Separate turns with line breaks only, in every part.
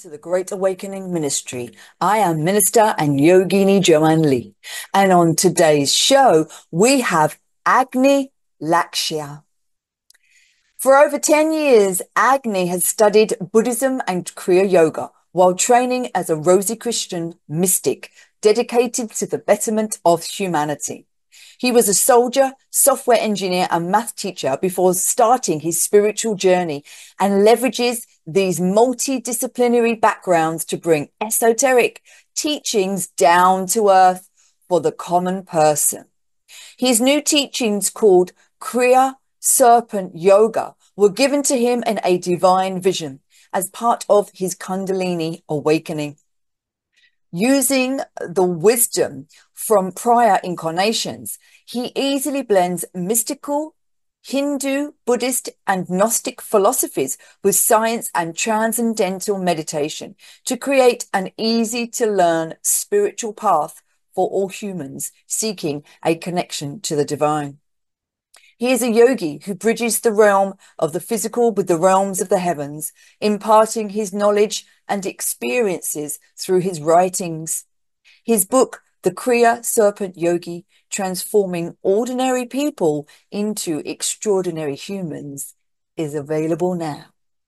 to the Great Awakening Ministry. I am Minister and Yogini Joanne Lee. And on today's show, we have Agni Lakshya. For over 10 years, Agni has studied Buddhism and Kriya Yoga while training as a Rosy Christian mystic dedicated to the betterment of humanity. He was a soldier, software engineer, and math teacher before starting his spiritual journey and leverages these multidisciplinary backgrounds to bring esoteric teachings down to earth for the common person. His new teachings, called Kriya Serpent Yoga, were given to him in a divine vision as part of his Kundalini awakening. Using the wisdom from prior incarnations, he easily blends mystical, Hindu, Buddhist, and Gnostic philosophies with science and transcendental meditation to create an easy-to-learn spiritual path for all humans seeking a connection to the divine. He is a yogi who bridges the realm of the physical with the realms of the heavens, imparting his knowledge and experiences through his writings. His book, The Kriya Serpent Yogi, Transforming Ordinary People into Extraordinary Humans, is available now.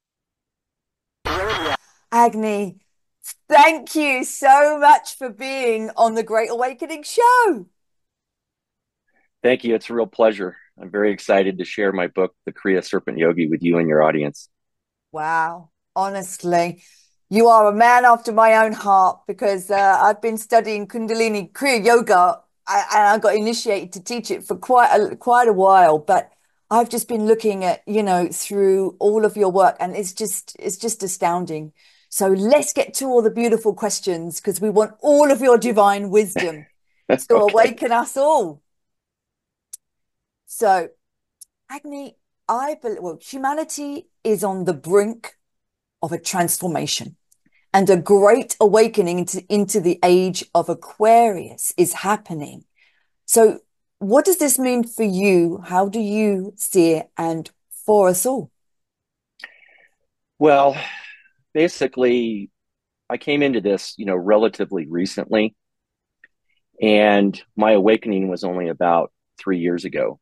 Agni, thank you so much for being on the Great Awakening show.
Thank you. It's a real pleasure. I'm very excited to share my book, The Kriya Serpent Yogi, with you and your audience.
Wow. Honestly, you are a man after my own heart, because I've been studying Kundalini Kriya Yoga and I got initiated to teach it for quite a while. But I've just been looking at, through all of your work, and it's just astounding. So let's get to all the beautiful questions, because we want all of your divine wisdom to
Okay.
awaken us all. So, Agni, I believe, well, humanity is on the brink of a transformation, and a great awakening into the age of Aquarius is happening. So, what does this mean for you? How do you see it, and for us all?
Well, basically, I came into this, relatively recently, and my awakening was only about 3 years ago.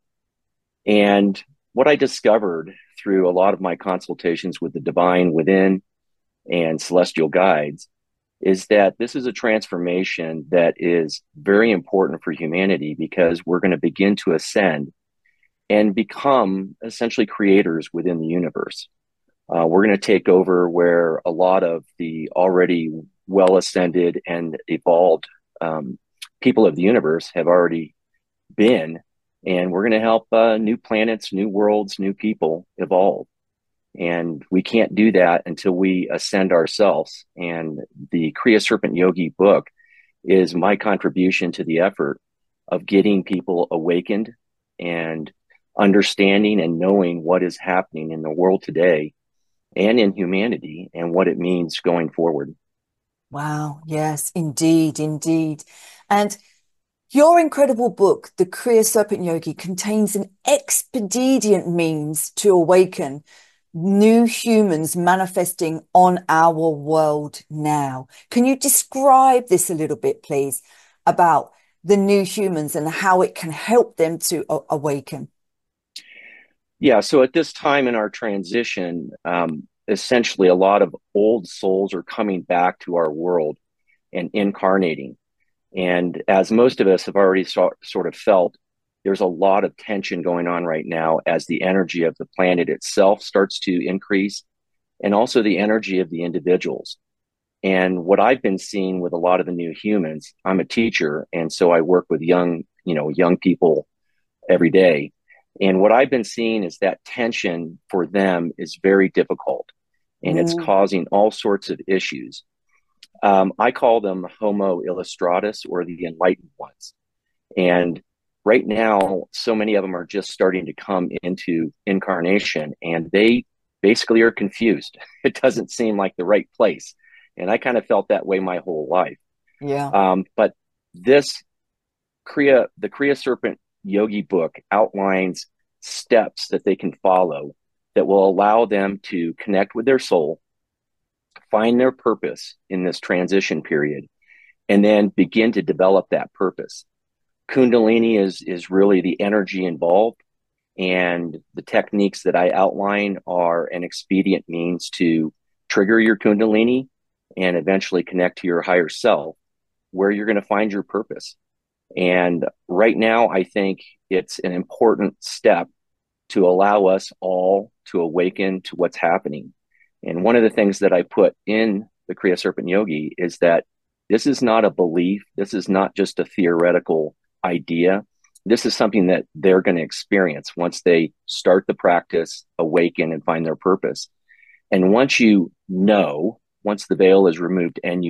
And what I discovered through a lot of my consultations with the divine within and celestial guides is that this is a transformation that is very important for humanity, because we're going to begin to ascend and become essentially creators within the universe. We're going to take over where a lot of the already well ascended and evolved people of the universe have already been. And we're going to help new planets, new worlds, new people evolve. And we can't do that until we ascend ourselves. And the Kriya Serpent Yogi book is my contribution to the effort of getting people awakened and understanding and knowing what is happening in the world today and in humanity and what it means going forward.
Wow, yes, indeed, indeed. And your incredible book, The Kriya Serpent Yogi, contains an expedient means to awaken new humans manifesting on our world now. Can you describe this a little bit, please, about the new humans and how it can help them to awaken?
Yeah, so at this time in our transition, essentially a lot of old souls are coming back to our world and incarnating. And as most of us have already sort of felt, there's a lot of tension going on right now as the energy of the planet itself starts to increase, and also the energy of the individuals. And what I've been seeing with a lot of the new humans, I'm a teacher, and so I work with young people every day. And what I've been seeing is that tension for them is very difficult, and it's
Mm.
causing all sorts of issues. I call them Homo illustratus, or the enlightened ones. And right now, so many of them are just starting to come into incarnation, and they basically are confused. It doesn't seem like the right place. And I kind of felt that way my whole life.
Yeah.
But this the Kriya Serpent Yogi book outlines steps that they can follow that will allow them to connect with their soul, find their purpose in this transition period, and then begin to develop that purpose. Kundalini is really the energy involved, and the techniques that I outline are an expedient means to trigger your Kundalini and eventually connect to your higher self, where you're going to find your purpose. And right now, I think it's an important step to allow us all to awaken to what's happening. And one of the things that I put in the Kriya Serpent Yogi is that this is not a belief. This is not just a theoretical idea. This is something that they're going to experience once they start the practice, awaken, and find their purpose. And once the veil is removed and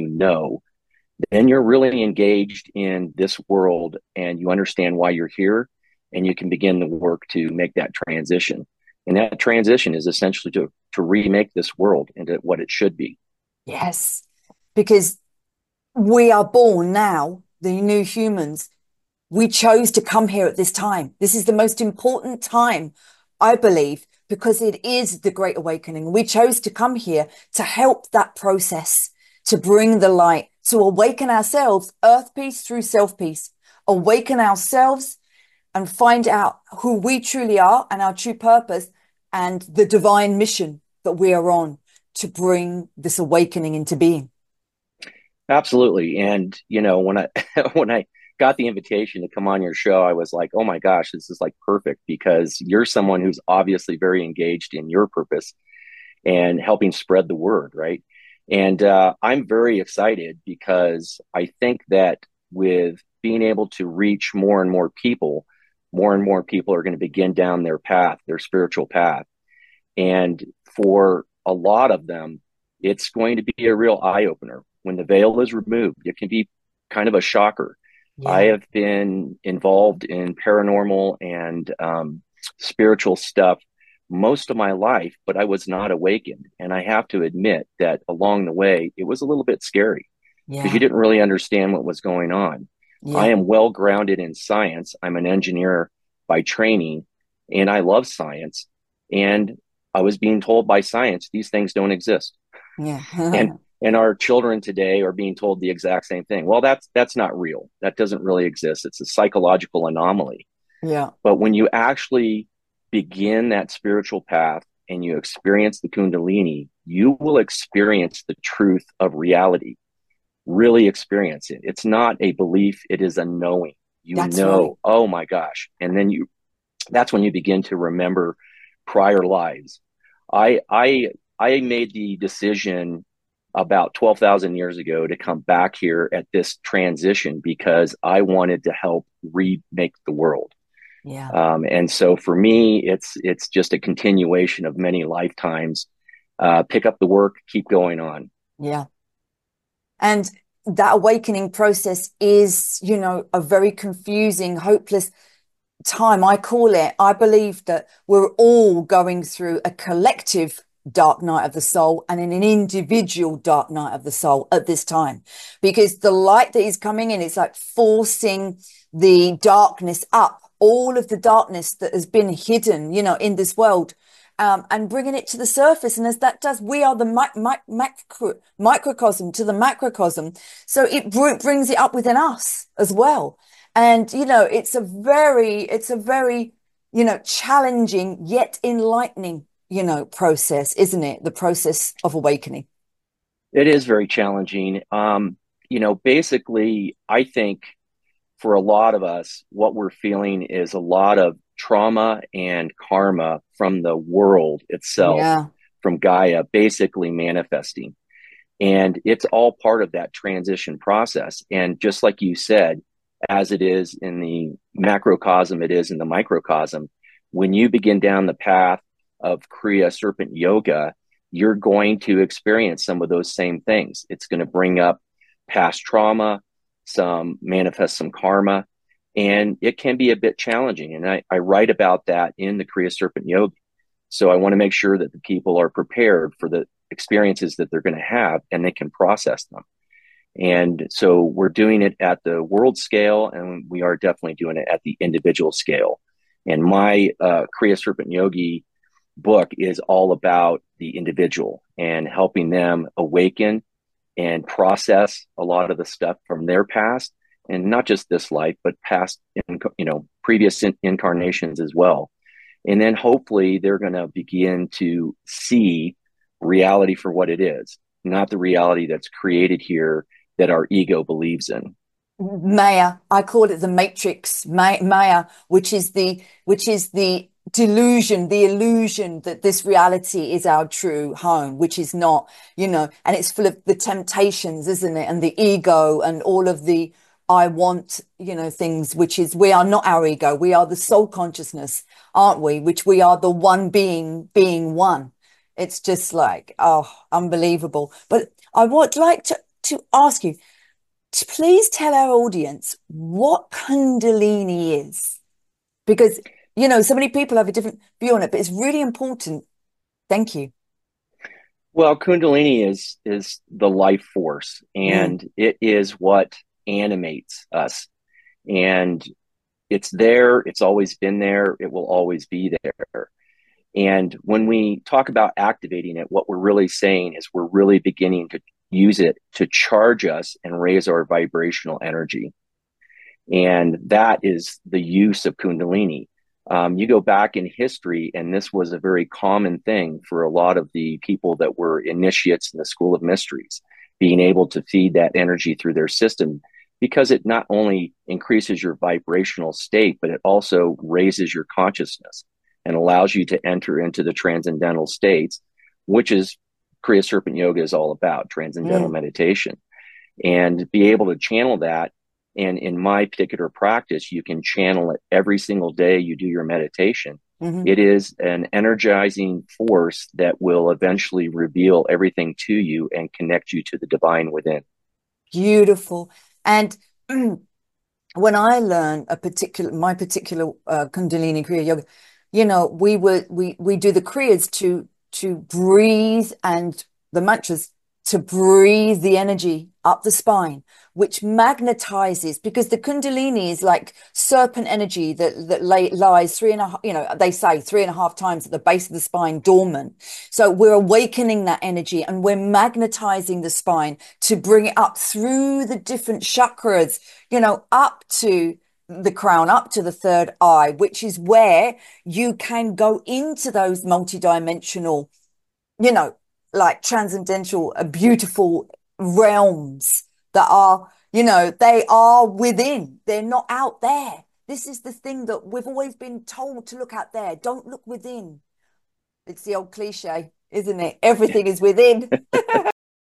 then you're really engaged in this world and you understand why you're here, and you can begin the work to make that transition. And that transition is essentially to remake this world into what it should be.
Yes, because we are born now, the new humans. We chose to come here at this time. This is the most important time, I believe, because it is the Great Awakening. We chose to come here to help that process, to bring the light, to awaken ourselves, earth peace through self peace, awaken ourselves and find out who we truly are and our true purpose and the divine mission that we are on to bring this awakening into being.
Absolutely. And, when I, when I got the invitation to come on your show, I was like, oh my gosh, this is like perfect, because you're someone who's obviously very engaged in your purpose and helping spread the word. Right. And I'm very excited because I think that with being able to reach more and more people are going to begin down their path, their spiritual path. And for a lot of them, it's going to be a real eye opener. When the veil is removed, it can be kind of a shocker. Yeah. I have been involved in paranormal and spiritual stuff most of my life, but I was not awakened. And I have to admit that along the way, it was a little bit scary because you didn't really understand what was going on. Yeah. I am well grounded in science. I'm an engineer by training, and I love science. And I was being told by science, these things don't exist.
Yeah.
And our children today are being told the exact same thing. Well, that's not real. That doesn't really exist. It's a psychological anomaly.
Yeah.
But when you actually begin that spiritual path and you experience the Kundalini, you will experience the truth of reality. Really experience it. It's not a belief. It is a knowing. That's know, right. Oh my gosh. And then that's when you begin to remember prior lives. I made the decision about 12,000 years ago to come back here at this transition because I wanted to help remake the world.
Yeah.
And so for me, it's just a continuation of many lifetimes. Pick up the work, keep going on.
Yeah. And that awakening process is, a very confusing, hopeless time. I call it. I believe that we're all going through a collective dark night of the soul and an individual dark night of the soul at this time, because the light that is coming in is like forcing the darkness up, all of the darkness that has been hidden, in this world, and bringing it to the surface. And as that does, we are the microcosm to the macrocosm. So it brings it up within us as well. And, it's a very, challenging yet enlightening, process, isn't it? The process of awakening.
It is very challenging. Basically, I think for a lot of us, what we're feeling is a lot of trauma and karma from the world itself, from Gaia, basically manifesting. And it's all part of that transition process. And just like you said, as it is in the macrocosm, it is in the microcosm. When you begin down the path of Kriya Serpent Yoga, you're going to experience some of those same things. It's going to bring up past trauma, manifest some karma, and it can be a bit challenging. And I write about that in the Kriya Serpent Yoga. So I want to make sure that the people are prepared for the experiences that they're going to have and they can process them. And so we're doing it at the world scale, and we are definitely doing it at the individual scale. And my Kriya Serpent Yogi book is all about the individual and helping them awaken and process a lot of the stuff from their past, and not just this life, but past, previous incarnations as well. And then hopefully they're going to begin to see reality for what it is, not the reality that's created here that our ego believes in.
Maya, I call it the matrix, Maya, which is the delusion, the illusion that this reality is our true home, which is not, and it's full of the temptations, isn't it? And the ego and all of the I want, things, which is, we are not our ego. We are the soul consciousness, aren't we? Which we are the one being one. It's just like, oh, unbelievable. But I would like to ask you, please tell our audience what Kundalini is, because so many people have a different view on it, but it's really important. Thank you.
Well, Kundalini is the life force, and it is what animates us. And it's there. It's always been there. It will always be there. And when we talk about activating it, what we're really saying is we're really beginning to use it to charge us and raise our vibrational energy. And that is the use of Kundalini. You go back in history, and this was a very common thing for a lot of the people that were initiates in the School of Mysteries, being able to feed that energy through their system, because it not only increases your vibrational state, but it also raises your consciousness and allows you to enter into the transcendental states, which is Kriya Serpent Yoga is all about, transcendental meditation, and be able to channel that. And in my particular practice, you can channel it every single day you do your meditation. It is an energizing force that will eventually reveal everything to you and connect you to the divine within.
Beautiful. And when I learned my particular Kundalini Kriya Yoga, we do the Kriyas to breathe, and the mantras to breathe the energy up the spine, which magnetizes, because the Kundalini is like serpent energy that lies 3.5, they say 3.5 times at the base of the spine, dormant. So we're awakening that energy, and we're magnetizing the spine to bring it up through the different chakras, up to the crown, up to the third eye, which is where you can go into those multidimensional, like transcendental, beautiful realms that are, they are within. They're not out there. This is the thing that we've always been told to look out there. Don't look within. It's the old cliche, isn't it? Everything is within.
UK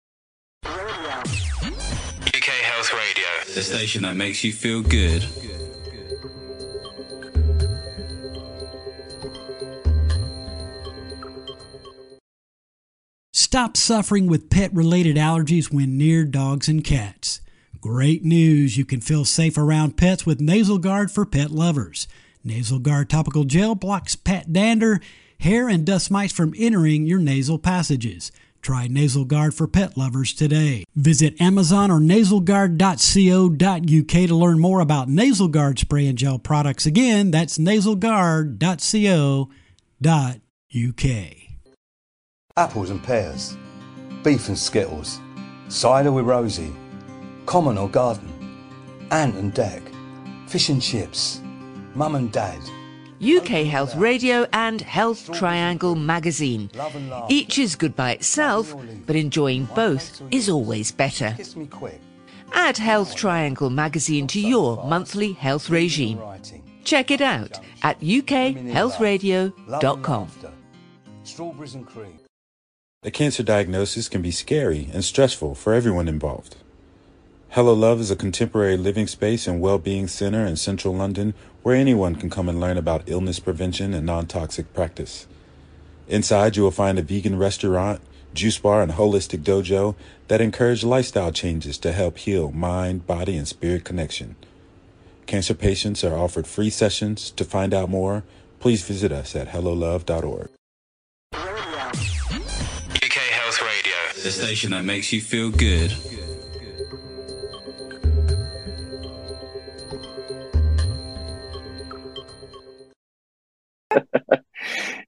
Health Radio, the station that makes you feel good.
Stop suffering with pet-related allergies when near dogs and cats. Great news! You can feel safe around pets with Nasal Guard for pet lovers. Nasal Guard topical gel blocks pet dander, hair, and dust mites from entering your nasal passages. Try Nasal Guard for pet lovers today. Visit Amazon or nasalguard.co.uk to learn more about Nasal Guard spray and gel products. Again, that's nasalguard.co.uk.
Apples and pears, beef and skittles, cider with Rosie, common or garden, ant and deck, fish and chips, mum and dad.
UK Health Radio and Health Triangle magazine. Each is good by itself, but enjoying both is always better.
Kiss me quick.
Add Health Triangle magazine to your monthly health regime. Check it out at ukhealthradio.com.
Strawberries and cream.
A cancer diagnosis can be scary and stressful for everyone involved. Hello Love is a contemporary living space and well-being center in central London where anyone can come and learn about illness prevention and non-toxic practice. Inside, you will find a vegan restaurant, juice bar, and holistic dojo that encourage lifestyle changes to help heal mind, body, and spirit connection. Cancer patients are offered free sessions. To find out more, please visit us at hellolove.org.
UK Health Radio, the station that makes you feel good.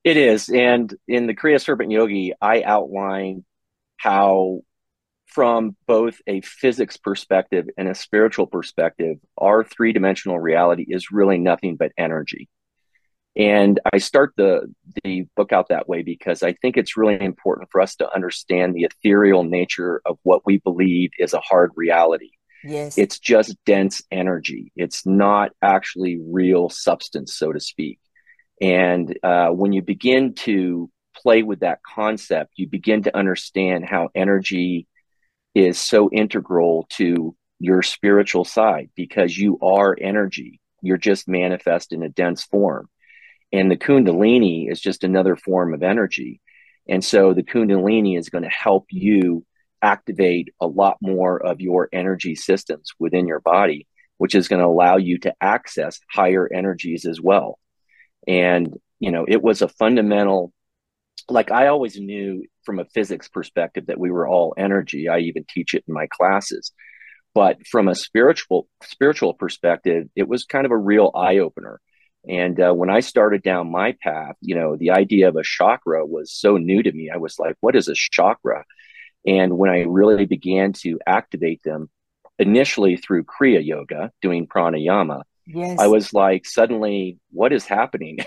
It is. And in the Kriya Serpent Yogi, I outline how, from both a physics perspective and a spiritual perspective, our three-dimensional reality is really nothing but energy. And I start the book out that way because I think it's really important for us to understand the ethereal nature of what we believe is a hard reality.
Yes.
It's just dense energy. It's not actually real substance, so to speak. And when you begin to play with that concept, you begin to understand how energy is so integral to your spiritual side, because you are energy. You're just manifest in a dense form. And the Kundalini is just another form of energy. And so the Kundalini is going to help you activate a lot more of your energy systems within your body, which is going to allow you to access higher energies as well. And, you know, it was a fundamental, like I always knew from a physics perspective that we were all energy. I even teach it in my classes. But from a spiritual perspective, it was kind of a real eye opener. And when I started down my path, you know, the idea of a chakra was so new to me. I was like, what is a chakra? And when I really began to activate them, initially through Kriya Yoga, doing pranayama,
Yes.
I was like, suddenly, what is happening?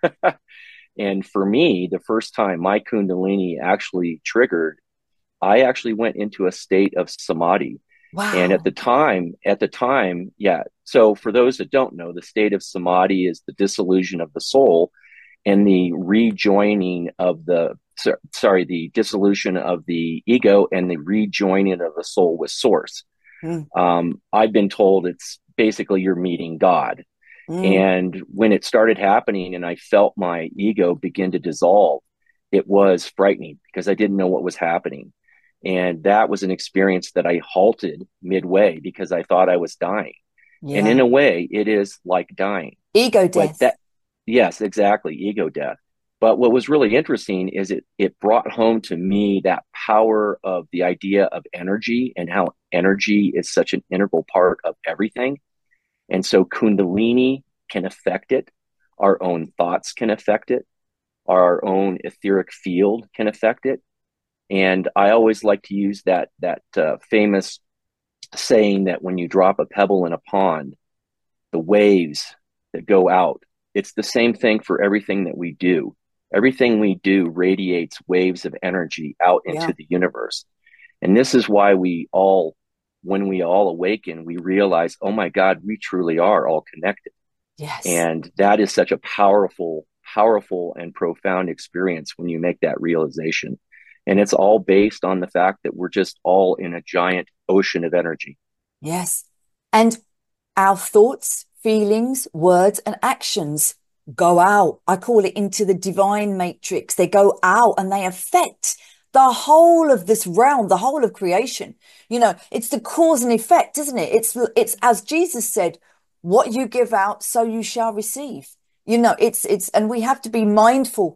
And for me, the first time my Kundalini actually triggered, I actually went into a state of samadhi.
Wow.
And at the time, yeah. So for those that don't know, the state of samadhi is the dissolution of the soul and the rejoining of the dissolution of the ego and the rejoining of the soul with source. I've been told it's basically you're meeting God. And when it started happening and I felt my ego begin to dissolve, it was frightening because I didn't know what was happening. And that was an experience that I halted midway because I thought I was dying.
Yeah.
And in a way, it is like dying.
Ego death.
Yes, exactly. Ego death. But what was really interesting is it brought home to me that power of the idea of energy and how energy is such an integral part of everything. And so Kundalini can affect it. Our own thoughts can affect it. Our own etheric field can affect it. And I always like to use that famous saying that when you drop a pebble in a pond, the waves that go out, it's the same thing for everything that we do. Everything we do radiates waves of energy out into the universe. And this is why when we all awaken, we realize, oh my God, we truly are all connected.
Yes.
And that is such a powerful and profound experience when you make that realization. And it's all based on the fact that we're just all in a giant ocean of energy.
Yes. And our thoughts, feelings, words, and actions go out. I call it into the divine matrix. They go out and they affect the whole of this realm, the whole of creation. You know, it's the cause and effect, isn't it? It's as Jesus said, what you give out, so you shall receive. You know, and we have to be mindful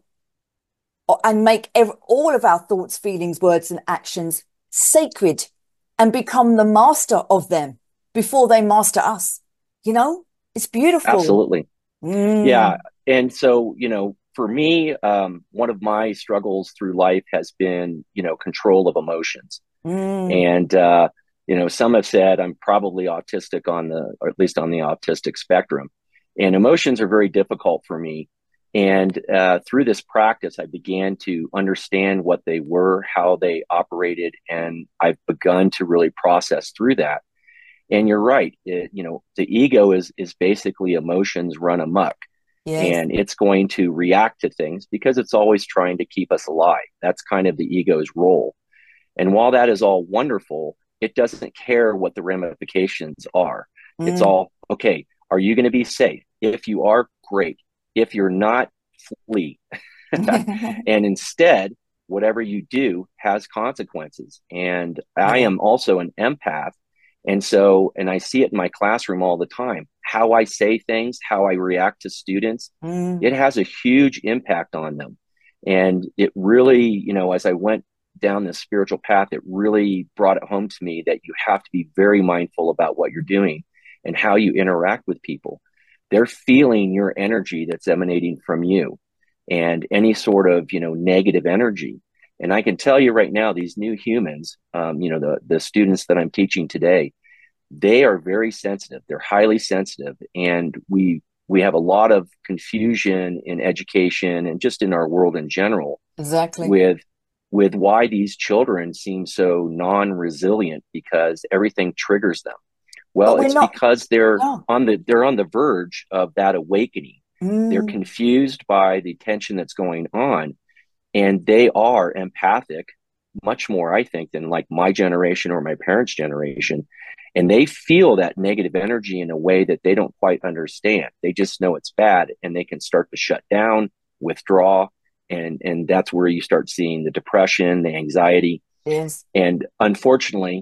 and make all of our thoughts, feelings, words, and actions sacred and become the master of them before they master us. You know, it's beautiful.
Absolutely. Yeah. And so, you know, for me, one of my struggles through life has been, you know, control of emotions. And, you know, some have said I'm probably autistic or at least on the autistic spectrum. And emotions are very difficult for me. And through this practice, I began to understand what they were, how they operated, and I've begun to really process through that. And you're right. You know, the ego is basically emotions run amok. Yes. And it's going to react to things because it's always trying to keep us alive. That's kind of the ego's role. And while that is all wonderful, it doesn't care what the ramifications are. It's all, okay, are you going to be safe? If you are, great. If you're not, flee. And instead, whatever you do has consequences. And I am also an empath. And I see it in my classroom all the time. How I say things, how I react to students, it has a huge impact on them. And it really, you know, as I went down this spiritual path, it really brought it home to me that you have to be very mindful about what you're doing and how you interact with people. They're feeling your energy that's emanating from you. and any sort of, negative energy. And I can tell you right now, these new humans, the students that I'm teaching today, they are very sensitive. They're highly sensitive. And we have a lot of confusion in education and just in our world in general.
Exactly.
With why these children seem so non-resilient, because everything triggers them. Well, it's because they're on the verge of that awakening. They're confused by the tension that's going on, and they are empathic much more, I think, than like my generation or my parents' generation. And they feel that negative energy in a way that they don't quite understand. They just know it's bad, and they can start to shut down, withdraw, and that's where you start seeing the depression, the anxiety.
Yes.
And unfortunately,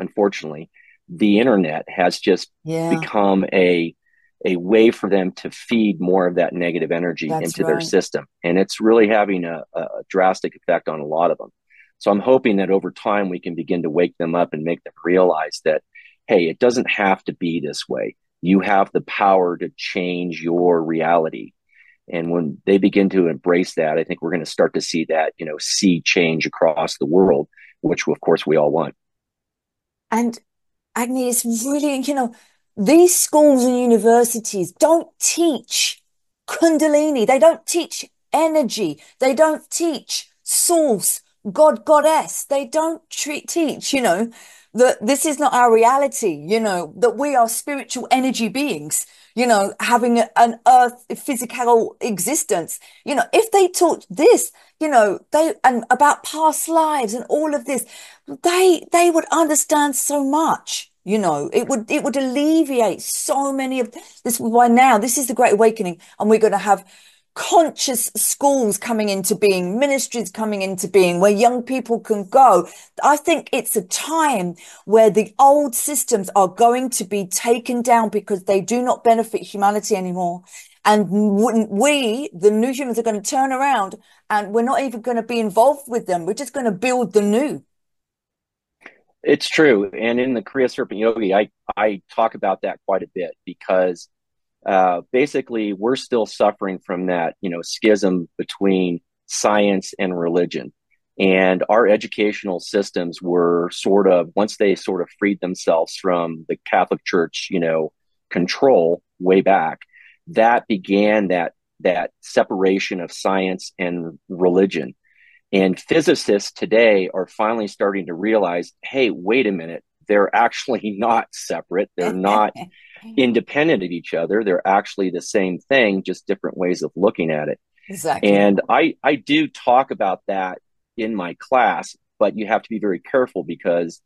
the internet has just become a way for them to feed more of that negative energy into their system. And it's really having a drastic effect on a lot of them. So I'm hoping that over time we can begin to wake them up and make them realize that, hey, it doesn't have to be this way. You have the power to change your reality. And when they begin to embrace that, I think we're going to start to see that, sea change across the world, which of course we all want.
And Agni, it's really, these schools and universities don't teach Kundalini. They don't teach energy. They don't teach source, God, goddess. They don't teach, that this is not our reality, that we are spiritual energy beings, having an earth physical existence. If they taught this, and about past lives and all of this, they would understand so much. It would alleviate so many of this. Is why now this is the Great Awakening, and we're going to have conscious schools coming into being, ministries coming into being, where young people can go. I think it's a time where the old systems are going to be taken down because they do not benefit humanity anymore. And we, the new humans, are going to turn around, and we're not even going to be involved with them. We're just going to build the new.
It's true. And in the Kriya Serpent Yogi, I talk about that quite a bit, because basically we're still suffering from that, schism between science and religion. And our educational systems were once they sort of freed themselves from the Catholic Church, control way back, that began that separation of science and religion. And physicists today are finally starting to realize, hey, wait a minute, they're actually not separate. They're not independent of each other. They're actually the same thing, just different ways of looking at it.
Exactly.
And I do talk about that in my class, but you have to be very careful, because,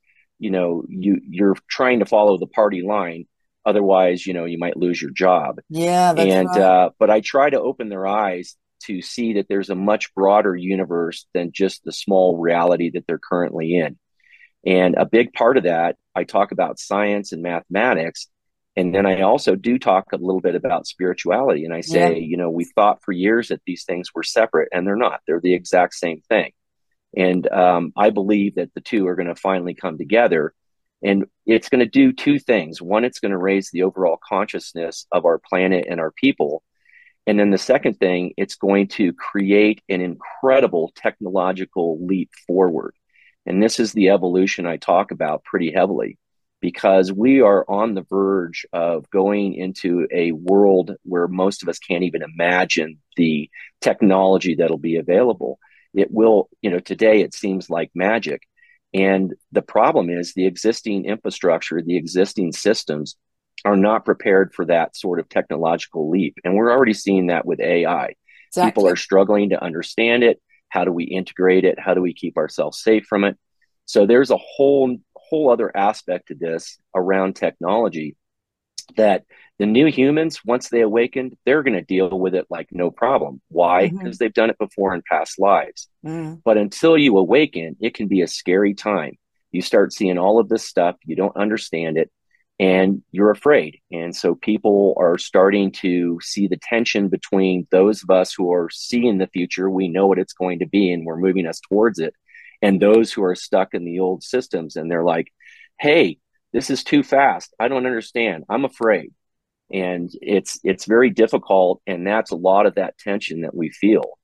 you're trying to follow the party line. Otherwise, you might lose your job.
Yeah, that's right.
But I try to open their eyes to see that there's a much broader universe than just the small reality that they're currently in. And a big part of that, I talk about science and mathematics. And then I also do talk a little bit about spirituality. And I say, we thought for years that these things were separate, and they're not. They're the exact same thing. And I believe that the two are going to finally come together. And it's going to do two things. One, it's going to raise the overall consciousness of our planet and our people. And then the second thing, it's going to create an incredible technological leap forward. And this is the evolution I talk about pretty heavily, because we are on the verge of going into a world where most of us can't even imagine the technology that'll be available. It will, today it seems like magic. And the problem is the existing infrastructure, the existing systems are not prepared for that sort of technological leap. And we're already seeing that with AI. Exactly. People are struggling to understand it. How do we integrate it? How do we keep ourselves safe from it? So there's a whole other aspect to this around technology that the new humans, once they awakened, they're going to deal with it like no problem. Why? Because they've done it before in past lives. But until you awaken, it can be a scary time. You start seeing all of this stuff, you don't understand it, and you're afraid. And so people are starting to see the tension between those of us who are seeing the future. We know what it's going to be, and we're moving us towards it. And those who are stuck in the old systems, and they're like, hey, this is too fast. I don't understand. I'm afraid. And it's very difficult. And that's a lot of that tension that we feel.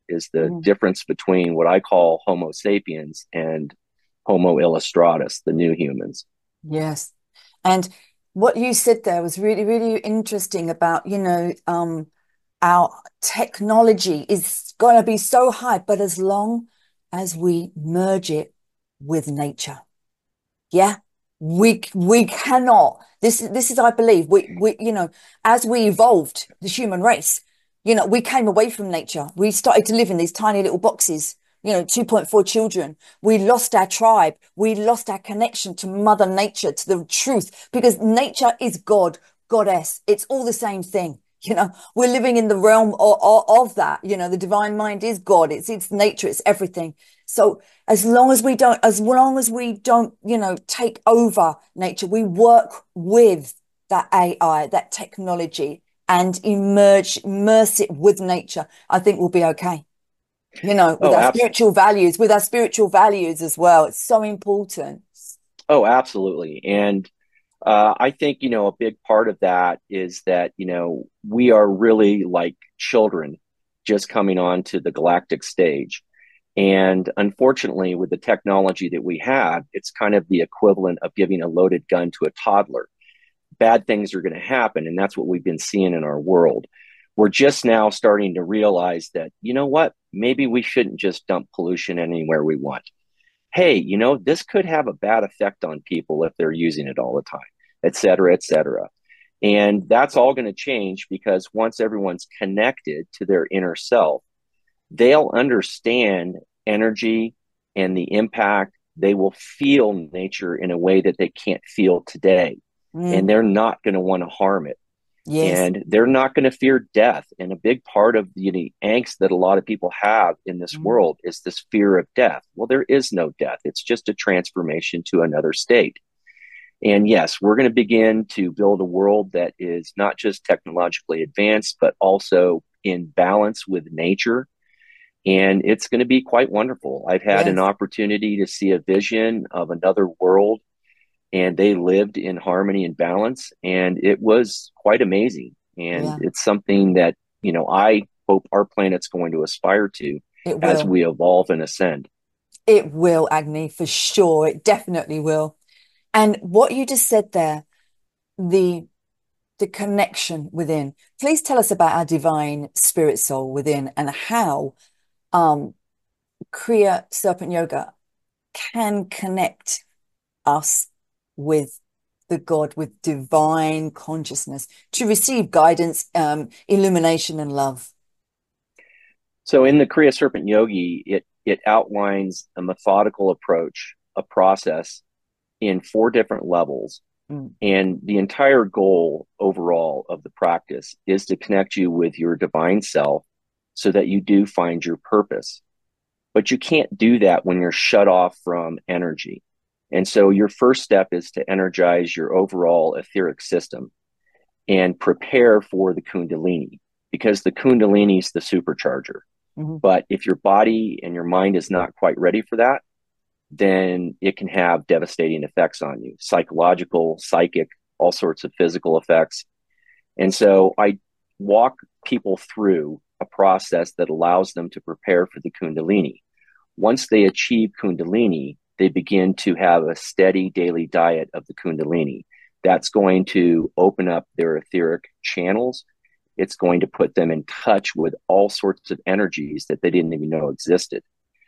is the difference between what I call Homo sapiens and Homo illustratus, the new humans.
Yes. And what you said there was really, really interesting about, our technology is going to be so high, but as long as we merge it with nature, yeah, we cannot. This is, I believe, as we evolved, the human race, we came away from nature. We started to live in these tiny little boxes. 2.4 children. We lost our tribe. We lost our connection to Mother Nature, to the truth, because nature is God, goddess. It's all the same thing. We're living in the realm of that. The divine mind is God. It's nature. It's everything. So as long as we don't, take over nature, we work with that AI, that technology, and immerse it with nature, I think we'll be okay. Spiritual values, with our spiritual values as well. It's so important.
Oh, absolutely. And I think, a big part of that is that, we are really like children just coming on to the galactic stage. And unfortunately, with the technology that we have, it's kind of the equivalent of giving a loaded gun to a toddler. Bad things are going to happen. And that's what we've been seeing in our world. We're just now starting to realize that, what, maybe we shouldn't just dump pollution anywhere we want. Hey, this could have a bad effect on people if they're using it all the time, et cetera, et cetera. And that's all going to change because once everyone's connected to their inner self, they'll understand energy and the impact. They will feel nature in a way that they can't feel today. And they're not going to want to harm it.
Yes.
And they're not going to fear death. And a big part of the angst that a lot of people have in this world is this fear of death. Well, there is no death. It's just a transformation to another state. And yes, we're going to begin to build a world that is not just technologically advanced, but also in balance with nature. And it's going to be quite wonderful. I've had an opportunity to see a vision of another world, and they lived in harmony and balance, and it was quite amazing. And it's something that, I hope our planet's going to aspire to as we evolve and ascend.
It will, Agni, for sure. It definitely will. And what you just said there, the connection within. Please tell us about our divine spirit soul within and how Kriya Serpent Yoga can connect us with the God, with divine consciousness, to receive guidance, illumination, and love.
So in the Kriya Serpent Yogi, it outlines a methodical approach, a process in 4 different levels. And the entire goal overall of the practice is to connect you with your divine self so that you do find your purpose. But you can't do that when you're shut off from energy. And so your first step is to energize your overall etheric system and prepare for the Kundalini, because the Kundalini is the supercharger. But if your body and your mind is not quite ready for that, then it can have devastating effects on you, psychological, psychic, all sorts of physical effects. And so I walk people through a process that allows them to prepare for the Kundalini. Once they achieve Kundalini, they begin to have a steady daily diet of the Kundalini. That's going to open up their etheric channels. It's going to put them in touch with all sorts of energies that they didn't even know existed.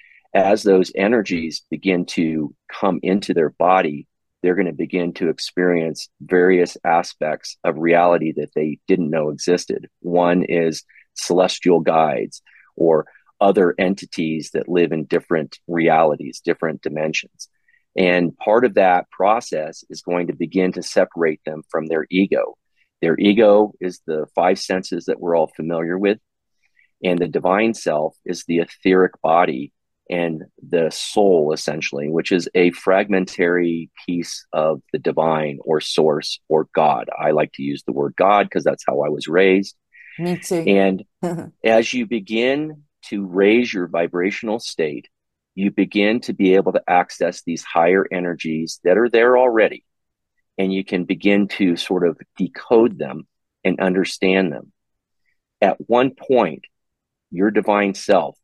As those energies begin to come into their body, they're going to begin to experience various aspects of reality that they didn't know existed. One is celestial guides or other entities that live in different realities, different dimensions. And part of that process is going to begin to separate them from their ego. Their ego is the 5 senses that we're all familiar with. And the divine self is the etheric body and the soul, essentially, which is a fragmentary piece of the divine or source or God. I like to use the word God because that's how I was raised.
Me too.
And as you begin to raise your vibrational state, you begin to be able to access these higher energies that are there already. And you can begin to sort of decode them and understand them. At one point, your divine self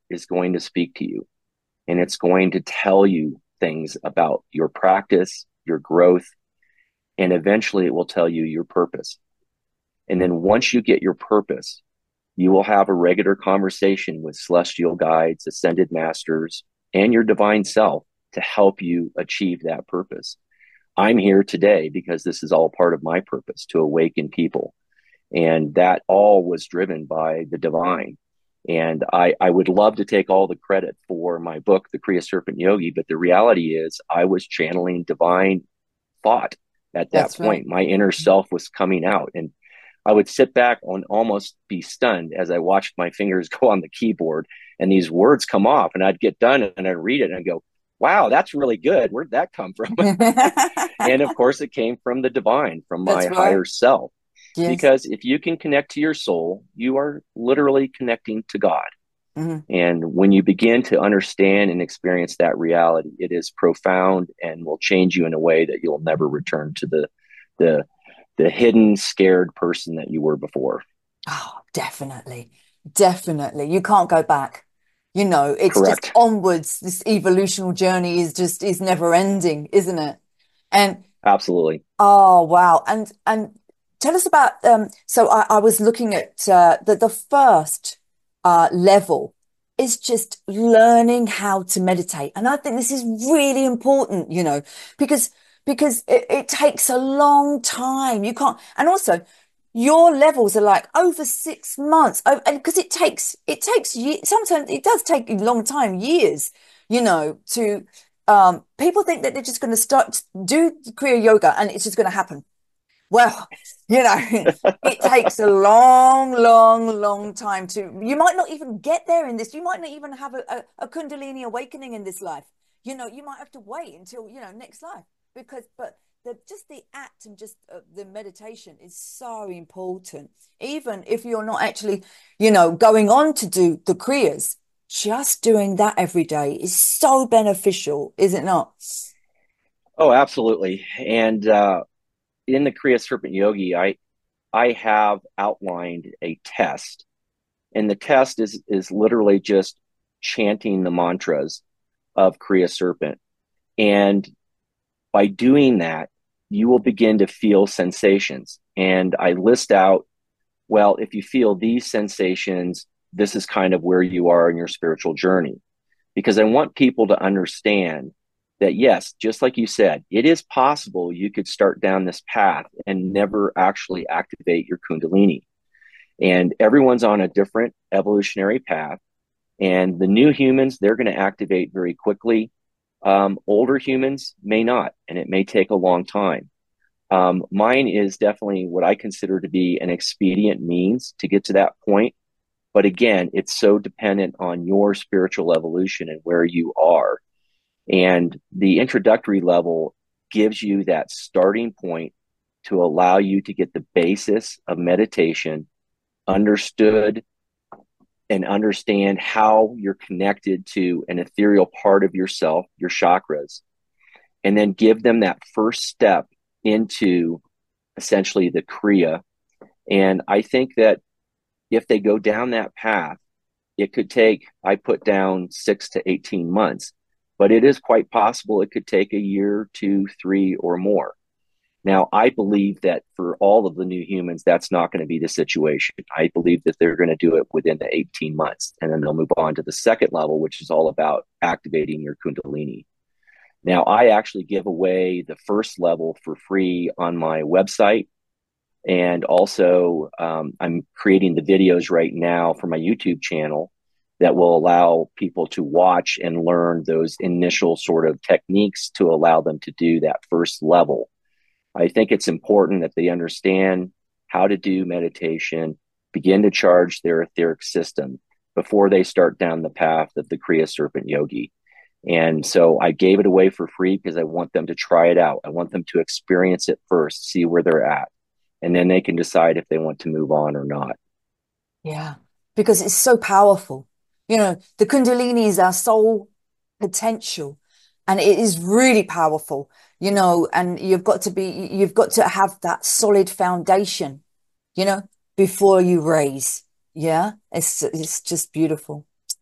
is going to speak to you, and it's going to tell you things about your practice, your growth, and eventually it will tell you your purpose. And then once you get your purpose, you will have a regular conversation with celestial guides, ascended masters, and your divine self to help you achieve that purpose. I'm here today because this is all part of my purpose, to awaken people. And that all was driven by the divine. And I would love to take all the credit for my book, The Kriya Serpent Yogi, but the reality is I was channeling divine thought at that
That's
point.
right.
My inner self was coming out, and I would sit back and almost be stunned as I watched my fingers go on the keyboard and these words come off, and I'd get done and I'd read it and I'd go, wow, that's really good. Where'd that come from? And of course, it came from the divine, from my
That's right.
higher self.
Yes.
Because if you can connect to your soul, you are literally connecting to God.
Mm-hmm.
And when you begin to understand and experience that reality, it is profound and will change you in a way that you'll never return to the hidden, scared person that you were before.
Oh, definitely. Definitely. You can't go back. You know, it's
Correct.
just onwards. This evolutional journey is never ending, isn't it? And
Absolutely.
oh, wow. And tell us about so I was looking at the first level is just learning how to meditate. And I think this is really important, you know, because it takes a long time. You can't, and also your levels are like over 6 months. Oh, and because it takes sometimes it does take a long time, years, you know, to people think that they're just going to start do Kriya Yoga and it's just going to happen. Well, you know, it takes a long, long, long time to, you might not even get there in this. You might not even have a Kundalini awakening in this life. You know, you might have to wait until, you know, next life but just the act and just the meditation is so important. Even if you're not actually, you know, going on to do the Kriyas, just doing that every day is so beneficial, is it not?
Oh, absolutely. And in the Kriya Serpent Yogi, I have outlined a test, and the test is literally just chanting the mantras of Kriya Serpent. And by doing that, you will begin to feel sensations. And I list out, well, if you feel these sensations, this is kind of where you are in your spiritual journey. Because I want people to understand that, yes, just like you said, it is possible you could start down this path and never actually activate your Kundalini. And everyone's on a different evolutionary path. And the new humans, they're going to activate very quickly. Older humans may not, and it may take a long time. Mine is definitely what I consider to be an expedient means to get to that point. But again, it's so dependent on your spiritual evolution and where you are. And the introductory level gives you that starting point to allow you to get the basis of meditation understood and understand how you're connected to an ethereal part of yourself, your chakras, and then give them that first step into essentially the Kriya. And I think that if they go down that path, it could take, I put down 6 to 18 months, but it is quite possible it could take a year, 2, 3, or more. Now, I believe that for all of the new humans, that's not going to be the situation. I believe that they're going to do it within the 18 months, and then they'll move on to the second level, which is all about activating your Kundalini. Now, I actually give away the first level for free on my website. And also, I'm creating the videos right now for my YouTube channel that will allow people to watch and learn those initial sort of techniques to allow them to do that first level. I think it's important that they understand how to do meditation, begin to charge their etheric system before they start down the path of the Kriya Serpent Yogi. And so I gave it away for free because I want them to try it out. I want them to experience it first, see where they're at, and then they can decide if they want to move on or not.
Yeah, because it's so powerful. You know, the Kundalini is our soul potential, and it is really powerful, you know, and you've got to have that solid foundation, you know, before you raise. Yeah, it's just beautiful.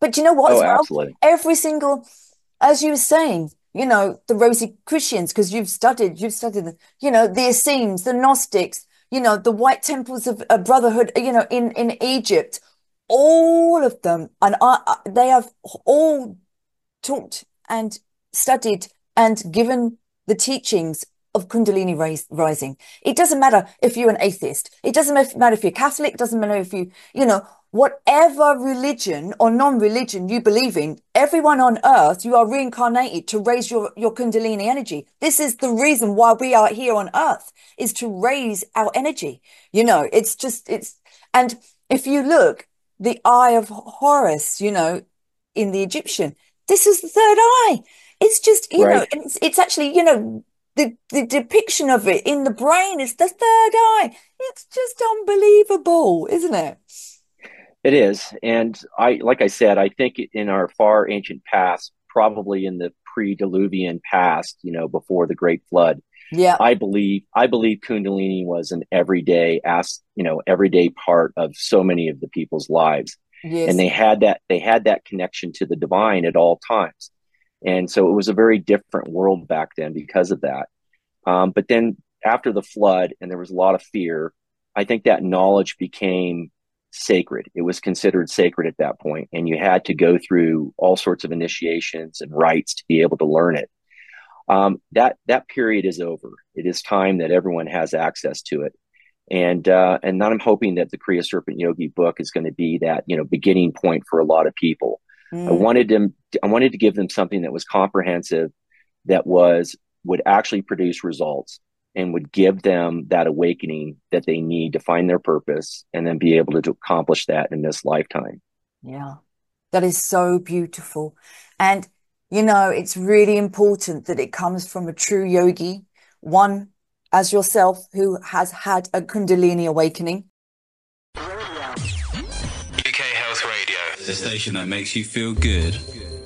But you know what, as
Oh,
well?
absolutely.
Every single, as you were saying, you know, the Rosicrucians, because you've studied the Essenes, the Gnostics, you know, the White Temples of Brotherhood, you know, in Egypt, all of them, and they have all taught and studied and given the teachings of Kundalini rising. It doesn't matter if you're an atheist. It doesn't matter if you're Catholic. It doesn't matter if you know, whatever religion or non-religion you believe in, everyone on earth, you are reincarnated to raise your Kundalini energy. This is the reason why we are here on earth, is to raise our energy. You know, and if you look, the eye of Horus, you know, in the Egyptian, this is the third eye. It's just, you know,
Right.
it's actually, you know, the depiction of it in the brain is the third eye. It's just unbelievable, isn't it?
It is. And like I said, I think in our far ancient past, probably in the pre-Diluvian past, you know, before the Great Flood,
Yeah.
I believe Kundalini was an everyday part of so many of the people's lives. And
Yes.
they had that connection to the divine at all times. And so it was a very different world back then because of that. But then after the flood, and there was a lot of fear, I think that knowledge became sacred. It was considered sacred at that point, and you had to go through all sorts of initiations and rites to be able to learn it. That period is over. It is time that everyone has access to it. And then I'm hoping that the Kriya Serpent Yogi book is going to be that, you know, beginning point for a lot of people. I
Mm.
wanted to give them something that was comprehensive, that would actually produce results and would give them that awakening that they need to find their purpose and then be able to accomplish that in this lifetime.
Yeah. That is so beautiful. And, you know, it's really important that it comes from a true yogi, one as yourself who has had a Kundalini awakening.
UK Health Radio, the station that makes you feel good.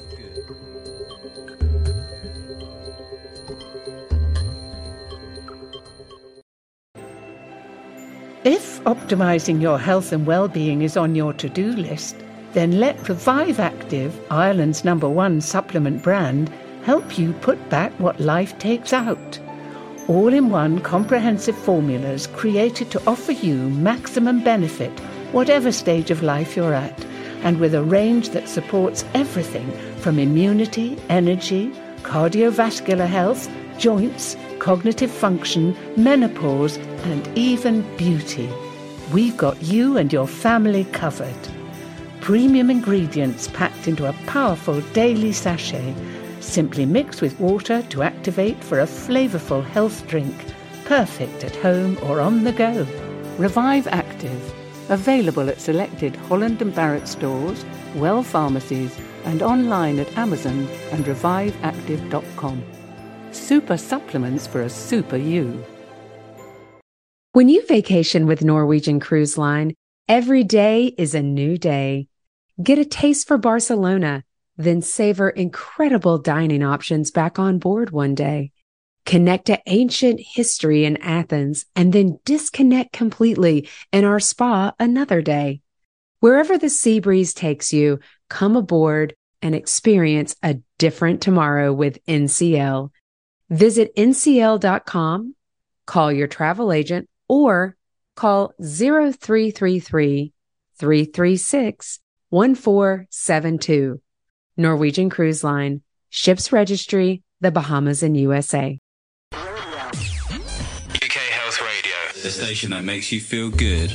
If optimizing your health and well-being is on your to-do list, then let Revive Active, Ireland's #1 supplement brand, help you put back what life takes out. All-in-one comprehensive formulas created to offer you maximum benefit, whatever stage of life you're at, and with a range that supports everything from immunity, energy, cardiovascular health, joints, cognitive function, menopause, and even beauty. We've got you and your family covered. Premium ingredients packed into a powerful daily sachet. Simply mix with water to activate for a flavorful health drink. Perfect at home or on the go. Revive Active. Available at selected Holland & Barrett stores, Well pharmacies, and online at Amazon and reviveactive.com. Super supplements for a super you.
When you vacation with Norwegian Cruise Line, every day is a new day. Get a taste for Barcelona, then savor incredible dining options back on board one day. Connect to ancient history in Athens and then disconnect completely in our spa another day. Wherever the sea breeze takes you, come aboard and experience a different tomorrow with NCL. Visit ncl.com, call your travel agent, or call 0333-336-1472. Norwegian Cruise Line, Ships Registry, the Bahamas and USA.
UK Health Radio, the station that makes you feel good.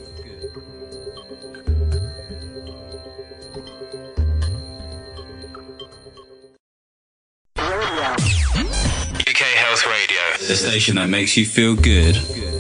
UK Health Radio, the station that makes you feel good.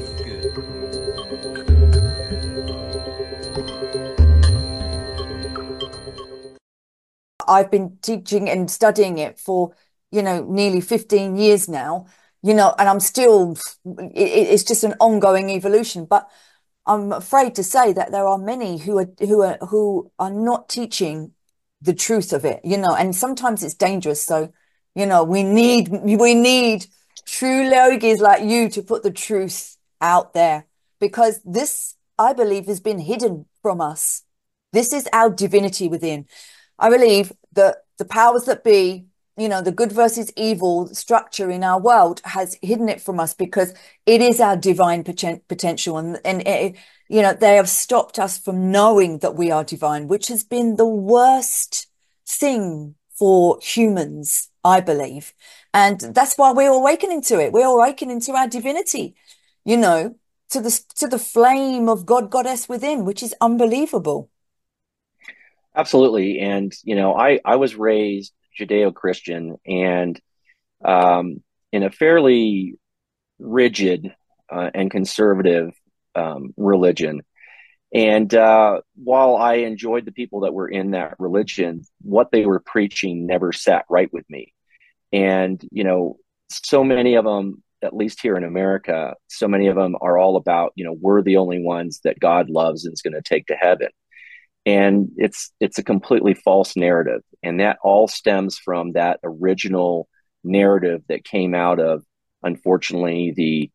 I've been teaching and studying it for, nearly 15 years now, and I'm still, it's just an ongoing evolution. But I'm afraid to say that there are many who are not teaching the truth of it, and sometimes it's dangerous. So, we need true yogis like you to put the truth out there, because this, I believe, has been hidden from us. This is our divinity within. I believe that the powers that be, the good versus evil structure in our world has hidden it from us because it is our divine potential. And they have stopped us from knowing that we are divine, which has been the worst thing for humans, I believe. And that's why we're awakening to it. We're awakening to our divinity, to the flame of God, goddess within, which is unbelievable.
Absolutely. And, I was raised Judeo-Christian and in a fairly rigid and conservative religion. And while I enjoyed the people that were in that religion, what they were preaching never sat right with me. And, so many of them, at least here in America, so many of them are all about, we're the only ones that God loves and is going to take to heaven. And it's a completely false narrative. And that all stems from that original narrative that came out of, unfortunately, the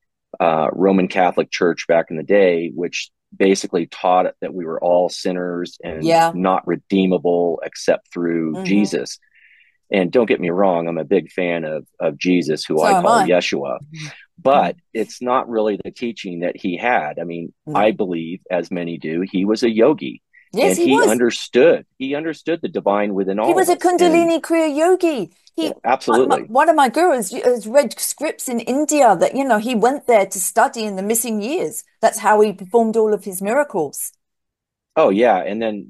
Roman Catholic Church back in the day, which basically taught that we were all sinners and not redeemable except through Jesus. And don't get me wrong, I'm a big fan of Jesus, who I call Yeshua. But it's not really the teaching that he had. I mean, I believe, as many do, he was a yogi.
Yes,
and he understood the divine within all.
He was a Kundalini Kriya yogi.
Absolutely.
One of my gurus has read scripts in India that, he went there to study in the missing years. That's how he performed all of his miracles.
Oh, yeah. And then,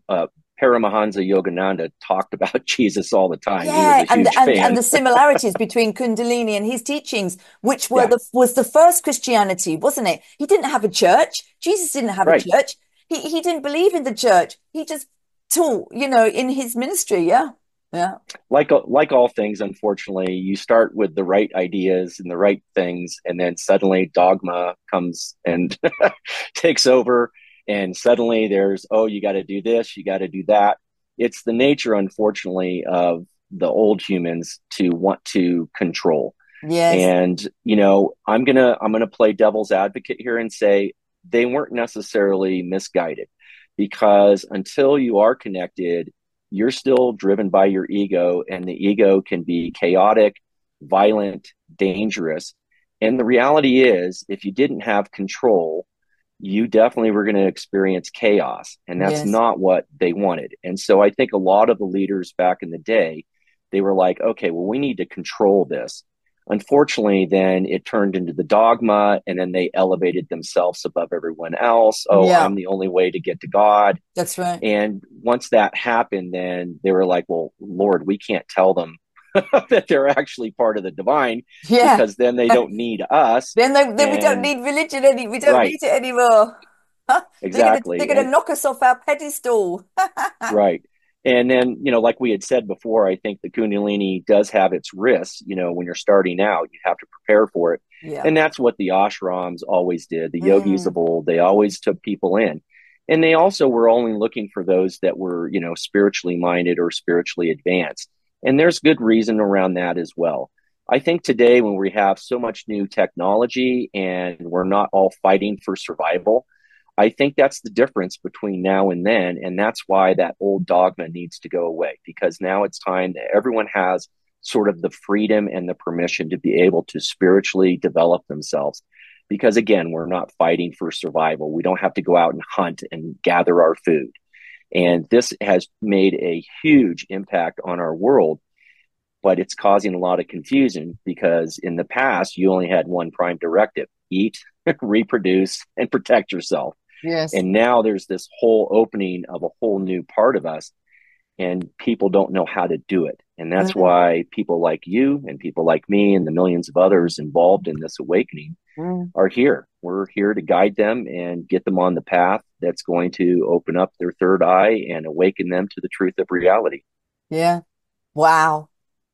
Paramahansa Yogananda talked about Jesus all the time.
Yeah,
he was a huge fan.
And the similarities between Kundalini and his teachings, which were was the first Christianity, wasn't it? He didn't have a church. Jesus didn't have a church. He didn't believe in the church. He just taught, in his ministry. Yeah. Yeah.
Like all things, unfortunately, you start with the right ideas and the right things, and then suddenly dogma comes and takes over. And suddenly there's, you got to do this, you got to do that. It's the nature, unfortunately, of the old humans to want to control.
Yes.
And, I'm gonna play devil's advocate here and say they weren't necessarily misguided, because until you are connected, you're still driven by your ego, and the ego can be chaotic, violent, dangerous. And the reality is, if you didn't have control, you definitely were going to experience chaos, and that's not what they wanted. And so I think a lot of the leaders back in the day, they were like, okay, well, we need to control this. Unfortunately, then it turned into the dogma, and then they elevated themselves above everyone else. I'm the only way to get to God.
That's right.
And once that happened, then they were like, well, Lord, we can't tell them that they're actually part of the divine, because then they don't need us.
Then we don't need religion we don't need it anymore.
Exactly.
They're going to knock us off our pedestal.
Right. And then, like we had said before, I think the Kundalini does have its risks. When you're starting out, you have to prepare for it.
Yeah.
And that's what the ashrams always did. The yogis of old, they always took people in. And they also were only looking for those that were, spiritually minded or spiritually advanced. And there's good reason around that as well. I think today, when we have so much new technology and we're not all fighting for survival, I think that's the difference between now and then. And that's why that old dogma needs to go away, because now it's time that everyone has sort of the freedom and the permission to be able to spiritually develop themselves. Because again, we're not fighting for survival. We don't have to go out and hunt and gather our food. And this has made a huge impact on our world, but it's causing a lot of confusion, because in the past, you only had one prime directive: eat, reproduce, and protect yourself.
Yes.
And now there's this whole opening of a whole new part of us, and people don't know how to do it. And that's why people like you and people like me and the millions of others involved in this awakening are here. We're here to guide them and get them on the path that's going to open up their third eye and awaken them to the truth of reality.
Yeah. Wow.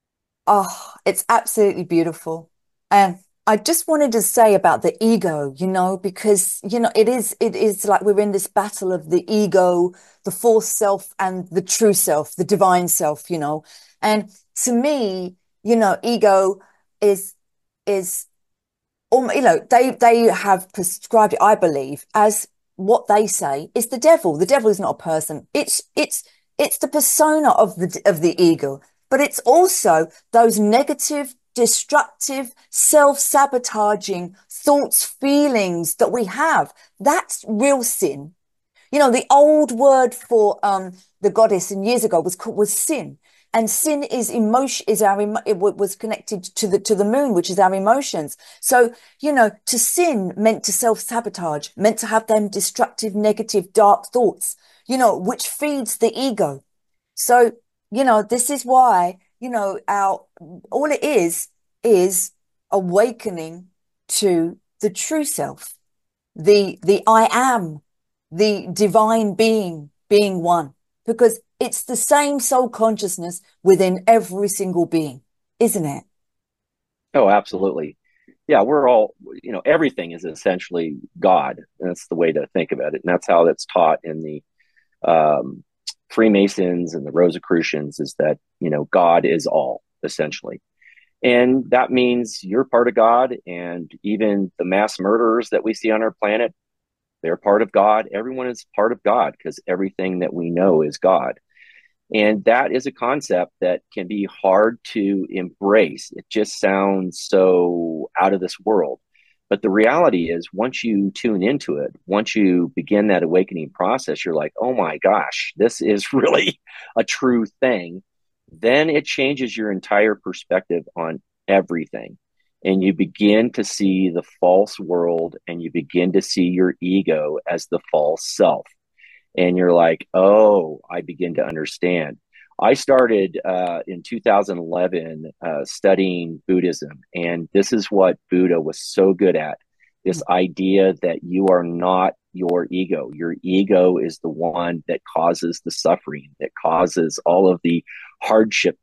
Oh, it's absolutely beautiful. And I just wanted to say about the ego, because, it is like we're in this battle of the ego, the false self and the true self, the divine self, and to me, ego is, they have prescribed it, I believe, as what they say is the devil. The devil is not a person. It's It's the persona of the ego, but it's also those negative, destructive, self-sabotaging thoughts, feelings that we have. That's real sin. You know, the old word for the goddess in years ago was sin. And sin is emotion, it was connected to the moon, which is our emotions. So, you know, to sin meant to self-sabotage, meant to have them destructive, negative, dark thoughts, you know, which feeds the ego. So, you know, this is why, you know, all it is awakening to the true self, the I am, the divine being one, because it's the same soul consciousness within every single being, isn't it?
Oh, absolutely. Yeah, we're all, everything is essentially God. That's the way to think about it. And that's how that's taught in the Freemasons and the Rosicrucians, is that, God is all, essentially. And that means you're part of God. And even the mass murderers that we see on our planet, they're part of God. Everyone is part of God, because everything that we know is God. And that is a concept that can be hard to embrace. It just sounds so out of this world. But the reality is, once you tune into it, once you begin that awakening process, you're like, oh my gosh, this is really a true thing. Then it changes your entire perspective on everything. And you begin to see the false world, and you begin to see your ego as the false self. And you're like, oh, I begin to understand. I started in 2011 studying Buddhism, and this is what Buddha was so good at, this idea that you are not your ego. Your ego is the one that causes the suffering, that causes all of the hardship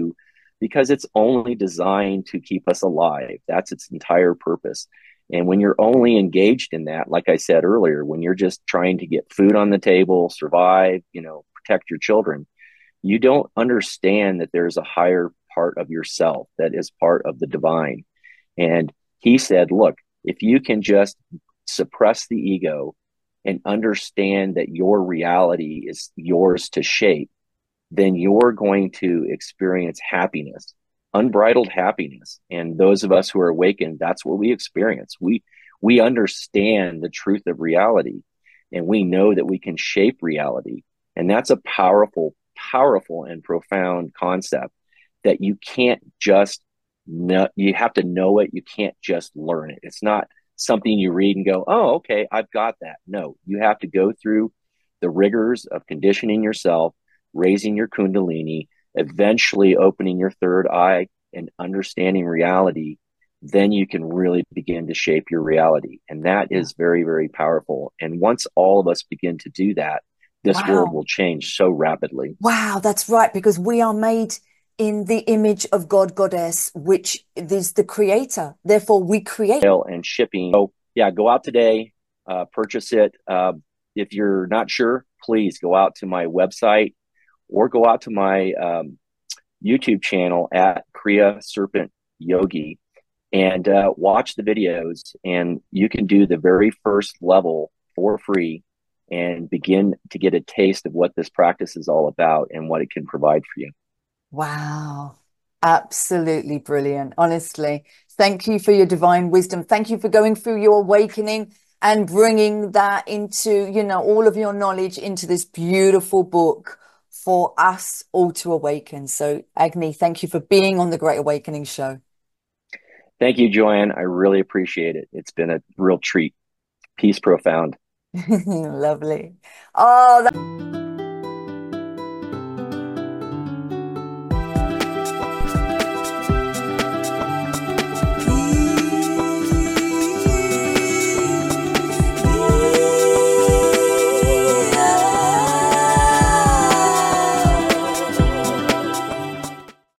because it's only designed to keep us alive. That's its entire purpose. And when you're only engaged in that, like I said earlier, when you're just trying to get food on the table, survive, protect your children, you don't understand that there's a higher part of yourself that is part of the divine. And he said, look, if you can just suppress the ego and understand that your reality is yours to shape, then you're going to experience happiness, unbridled happiness. And those of us who are awakened, that's what we experience. We understand the truth of reality, and we know that we can shape reality. And that's a powerful and profound concept that you can't just know. You have to know it. You can't just learn it. It's not something you read and go, oh, okay, I've got that. No, you have to go through the rigors of conditioning yourself, raising your kundalini, eventually opening your third eye and understanding reality. Then you can really begin to shape your reality. And that is very, very powerful. And once all of us begin to do that, this world will change so rapidly.
Wow, that's right, because we are made in the image of God, Goddess, which is the creator. Therefore, we create.
And shipping. So yeah, go out today, purchase it. If you're not sure, please go out to my website or go out to my YouTube channel at Kriya Serpent Yogi and watch the videos. And you can do the very first level for free and begin to get a taste of what this practice is all about and what it can provide for you.
Wow. Absolutely brilliant. Honestly, thank you for your divine wisdom. Thank you for going through your awakening and bringing that into, all of your knowledge into this beautiful book for us all to awaken. So, Agni, thank you for being on the Great Awakening Show.
Thank you, Joanne. I really appreciate it. It's been a real treat. Peace profound.
Lovely. Oh,